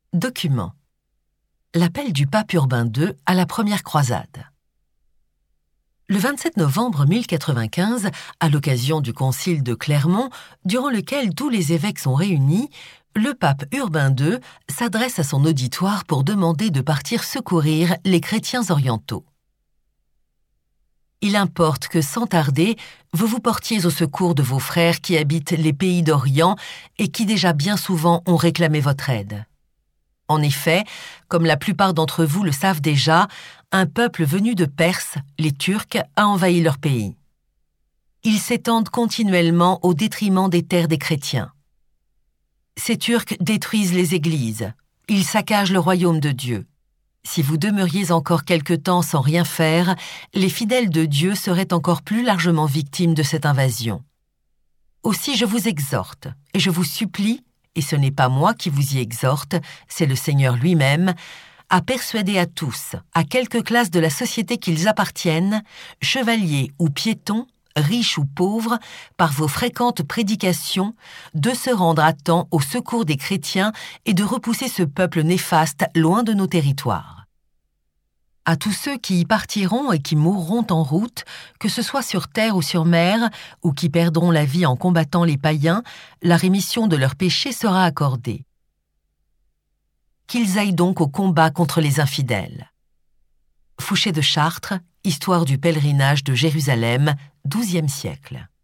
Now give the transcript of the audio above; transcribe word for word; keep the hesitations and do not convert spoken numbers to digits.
Document. L'appel du pape Urbain deux à la première croisade. Le vingt-sept novembre mille quatre-vingt-quinze, à l'occasion du concile de Clermont, durant lequel tous les évêques sont réunis, le pape Urbain deux s'adresse à son auditoire pour demander de partir secourir les chrétiens orientaux. Il importe que, sans tarder, vous vous portiez au secours de vos frères qui habitent les pays d'Orient et qui déjà bien souvent ont réclamé votre aide. En effet, comme la plupart d'entre vous le savent déjà, un peuple venu de Perse, les Turcs, a envahi leur pays. Ils s'étendent continuellement au détriment des terres des chrétiens. Ces Turcs détruisent les églises, ils saccagent le royaume de Dieu. Si vous demeuriez encore quelque temps sans rien faire, les fidèles de Dieu seraient encore plus largement victimes de cette invasion. Aussi je vous exhorte, et je vous supplie, et ce n'est pas moi qui vous y exhorte, c'est le Seigneur lui-même, à persuader à tous, à quelque classe de la société qu'ils appartiennent, chevaliers ou piétons, riches ou pauvres, par vos fréquentes prédications, de se rendre à temps au secours des chrétiens et de repousser ce peuple néfaste loin de nos territoires. À tous ceux qui y partiront et qui mourront en route, que ce soit sur terre ou sur mer, ou qui perdront la vie en combattant les païens, la rémission de leurs péchés sera accordée. Qu'ils aillent donc au combat contre les infidèles. Fouché de Chartres, Histoire du pèlerinage de Jérusalem, douzième siècle.